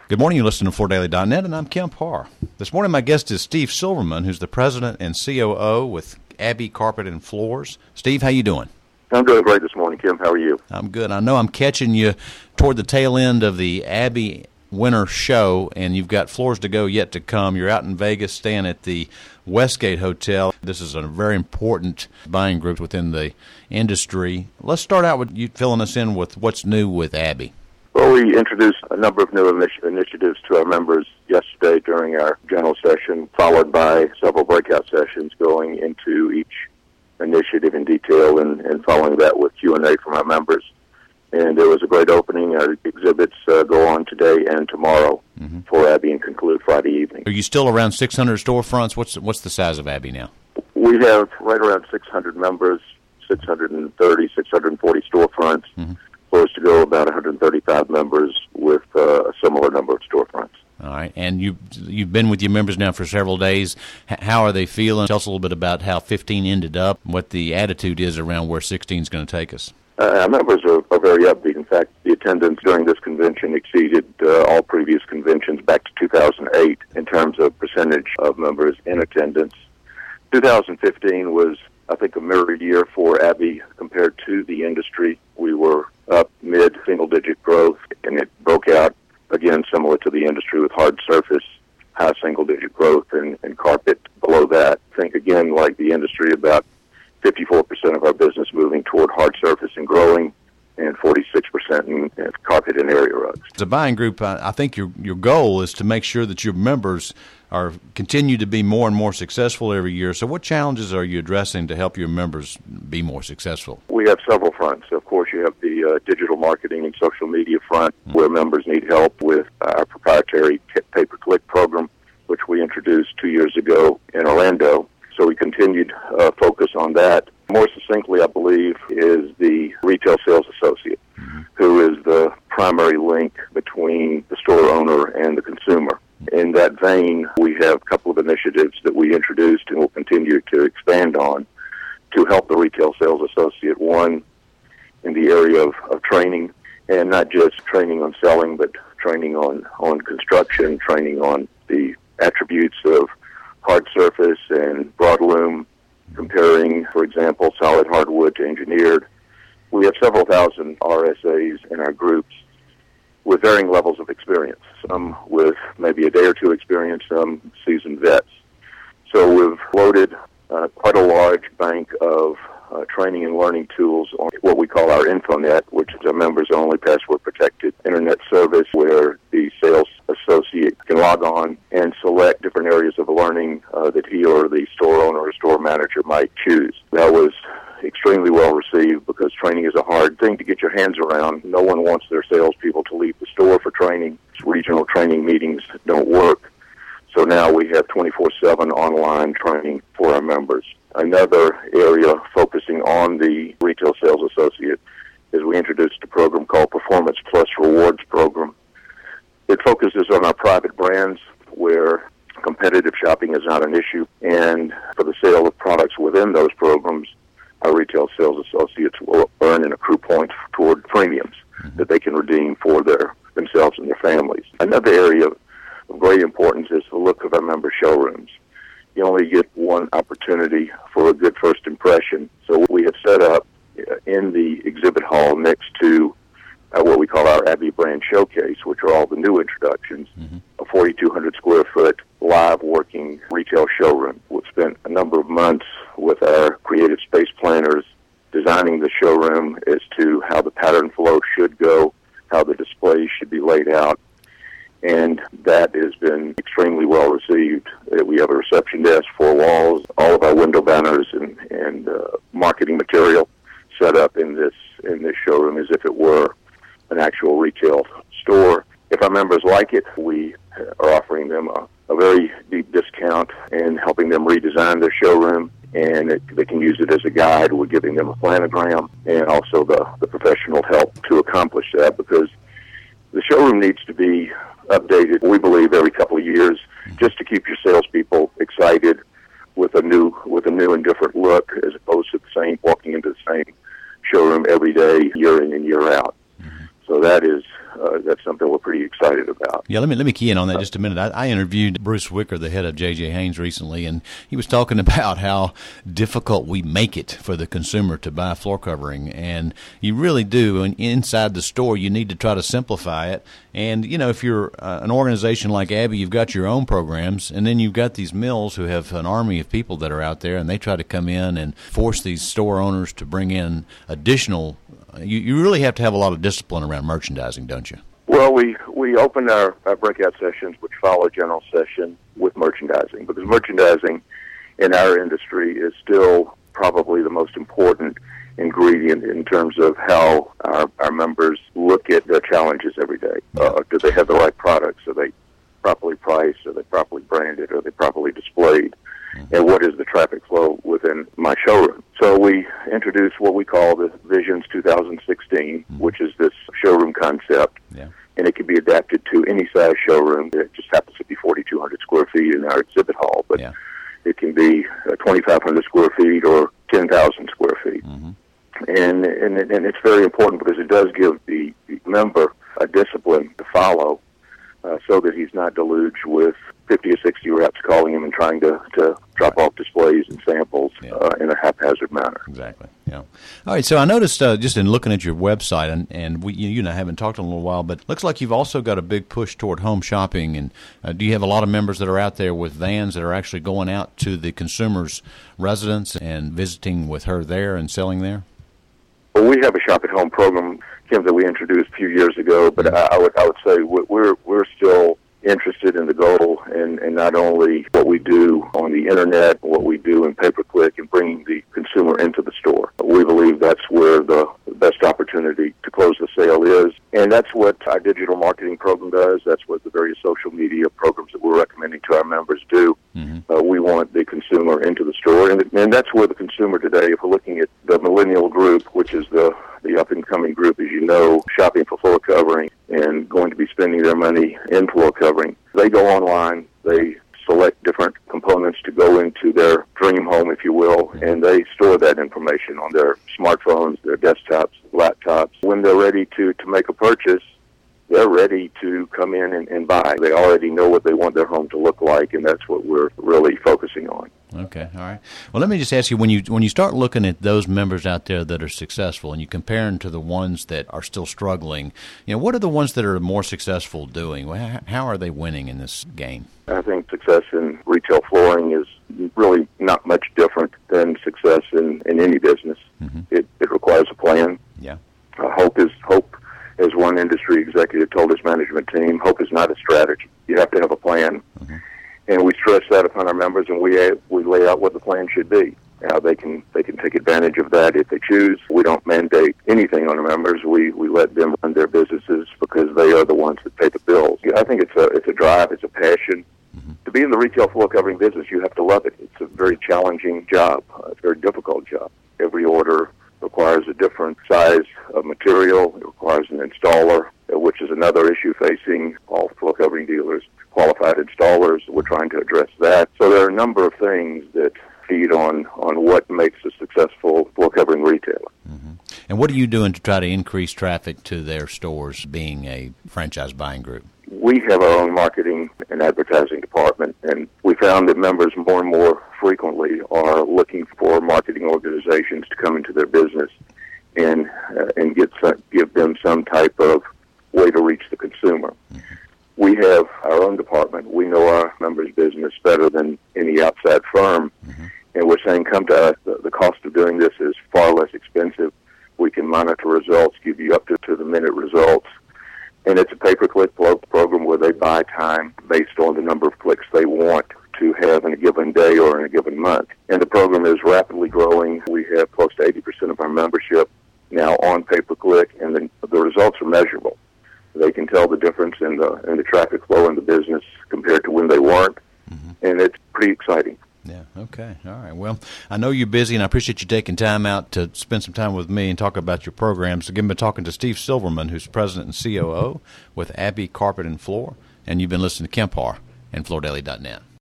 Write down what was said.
Good morning. You're listening to FloorDaily.net, and I'm Kemp Harr. This morning, my guest is Steve Silverman, who's the president and COO with Abbey Carpet and Floors. Steve, how you doing? I'm doing great this morning, Kemp. How are you? I'm good. I know I'm catching you toward the tail end of the Abbey Winter Show, and you've got Floors to Go yet to come. You're out in Vegas staying at the Westgate Hotel. This is a very important buying group within the industry. Let's start out with you filling us in with what's new with Abbey. Well, we introduced a number of new initiatives to our members yesterday during our general session, followed by several breakout sessions going into each initiative in detail and following that with Q&A from our members. And there was a great opening. Our exhibits go on today and tomorrow for Abbey and conclude Friday evening. Are you still around 600 storefronts? What's the size of Abbey now? We have right around 600 members, 630, 640 storefronts. Floors to Go about 135 members with a similar number of storefronts. All right, and you've been with your members now for several days. How are they feeling? Tell us a little bit about how 15 ended up, what the attitude is around where 16 is going to take us. Our members are very upbeat. In fact, the attendance during this convention exceeded all previous conventions back to 2008 in terms of percentage of members in attendance. 2015 was, I think, a mirror year for Abbey compared to the industry. We were up mid-single-digit growth, and it broke out, again, similar to the industry with hard surface, high single-digit growth, and carpet below that. I think, again, like the industry, about 54% of our business moving toward hard surface and growing, and 46% in carpet and area rugs. As a buying group, I think your goal is to make sure that your members continue to be more and more successful every year. So what challenges are you addressing to help your members be more successful? We have several fronts. Of course, you have the digital marketing and social media front, where members need help with our proprietary pay-per-click program, which we introduced 2 years ago in Orlando. So we continued focus on that. More succinctly, I believe, is the retail sales associate, who is the primary link between the store owner and the consumer. In that vein, we have a couple of initiatives that we introduced and will continue to expand on to help the retail sales associate. One, in the area of training, and not just training on selling, but training on construction, training on the attributes of hard surface and broadloom, comparing, for example, solid hardwood to engineered. We have several thousand RSAs in our groups with varying levels of experience, some with maybe a day or two experience, some seasoned vets. So we've loaded quite a large bank of training and learning tools on what we call our InfoNet, which is a members-only password-protected internet service where the sales associate can log on and select different areas of learning that he or the store owner or store manager might choose. That was extremely well received because training is a hard thing to get your hands around. No one wants their salespeople to leave the store for training. Regional training meetings don't work. So now we have 24/7 online training for our members. Another area focusing on the retail sales associate is we introduced a program called Performance Plus Rewards Program. It focuses on our private brands where competitive shopping is not an issue, and for the sale of products within those programs, our retail sales associates will earn and accrue points toward premiums that they can redeem for themselves and their families. Another area of great importance is the look of our member showrooms. You only get one opportunity for a good first impression. So we have set up in the exhibit hall next to what we call our Abbey Brand Showcase, which are all the new introductions, a 4,200 square foot live working retail showroom. We've spent a number of months with our creative space planners designing the showroom as to how the pattern flow should go, how the displays should be laid out, and that has been extremely well received. We have a reception desk, 4 walls, all of our window banners and marketing material set up in this showroom as if it were an actual retail store. If our members like it, we are offering them a very deep discount and helping them redesign their showroom, and they can use it as a guide. We're giving them a planogram and also the professional help to accomplish that, because the showroom needs to be updated, we believe, every couple of years, just to keep your salespeople excited with a new and different look, as opposed to walking into the same showroom every day, year in and year out. So that is that's something we're pretty excited about. Yeah, let me key in on that just a minute. I interviewed Bruce Wicker, the head of J.J. Haynes, recently, and he was talking about how difficult we make it for the consumer to buy floor covering. And you really do. And inside the store, you need to try to simplify it. And, you know, if you're an organization like Abby, you've got your own programs, and then you've got these mills who have an army of people that are out there, and they try to come in and force these store owners to bring in additional. You really have to have a lot of discipline around merchandising, don't you? Well, we open our breakout sessions, which follow general session, with merchandising, because merchandising in our industry is still probably the most important ingredient in terms of how our members look at their challenges every day. Do they have the right products? Are they properly priced? Are they properly branded? Are they properly displayed? And what is the traffic flow within my showroom? So we introduced what we call the Visions 2016, which is this showroom concept. Yeah. And it can be adapted to any size showroom. It just happens to be 4,200 square feet in our exhibit hall, but it can be 2,500 square feet or 10,000 square feet. And it's very important because it does give the member a discipline to follow, so that he's not deluged with 50 or 60 reps calling him and trying to drop off displays and samples in a haphazard manner. Exactly. Yeah. All right. So I noticed just in looking at your website, and you and I haven't talked in a little while, but it looks like you've also got a big push toward home shopping. And do you have a lot of members that are out there with vans that are actually going out to the consumer's residence and visiting with her there and selling there? Well, we have a shop at home program, Kim, that we introduced a few years ago. But I would say we're still interested in the goal, and not only what we do on the internet, what we do in pay-per-click, and bringing the consumer into the store. We believe that's where the best opportunity to close the sale is, and that's what our digital marketing program does. That's what the various social media programs that we're recommending to our members do. We want the consumer into the store, and that's where the consumer today, if we're looking at the millennial group, which is the up-and-coming group, as you know, shopping for floor covering and going to be spending their money in floor covering, they go online, they select different components to go into their dream home, if you will, and they store that information on their smartphones, their desktops, laptops. When they're ready to make a purchase, they're ready to come in and buy. They already know what they want their home to look like, and that's what we're really focusing on. Okay, all right. Well, let me just ask you, when you start looking at those members out there that are successful and you compare them to the ones that are still struggling, what are the ones that are more successful doing? How are they winning in this game? I think success in retail flooring is really not much different than success in any business. It requires a plan. Yeah. Hope, as one industry executive told his management team, hope is not a strategy. You have to have a plan. And we stress that upon our members, and we lay out what the plan should be. Now, they can take advantage of that if they choose. We don't mandate anything on our members. We let them run their businesses because they are the ones that pay the bills. I think it's a drive, it's a passion. To be in the retail floor covering business, you have to love it. It's a very challenging job. It's a very difficult job. Every order requires a different size of material. It requires an installer, which is another issue facing all floor covering dealers. Qualified installers, we're trying to address that. So there are a number of things that feed on what makes a successful floor covering retailer. And what are you doing to try to increase traffic to their stores, being a franchise buying group? We have our own marketing and advertising department, and we found that members more and more frequently are looking for marketing organizations to come into their business and give them some type of way to reach the consumer. We have our own department. We know our members' business better than any outside firm, and we're saying, come to us. The cost of doing this is far less expensive. We can monitor results, give you up to the minute results, and it's a pay-per-click program where they buy time based on the number of clicks they want to have in a given day or in a given month. And the program is rapidly growing. We have close to 80% of our membership now on pay-per-click, and the results are measurable. They can tell the difference in the traffic flow in the business compared to when they weren't, and it's pretty exciting. Yeah, okay. All right. Well, I know you're busy, and I appreciate you taking time out to spend some time with me and talk about your programs. Again, been talking to Steve Silverman, who's president and COO with Abbey Carpet and Floor, and you've been listening to Kemp Harr and FloorDaily.net.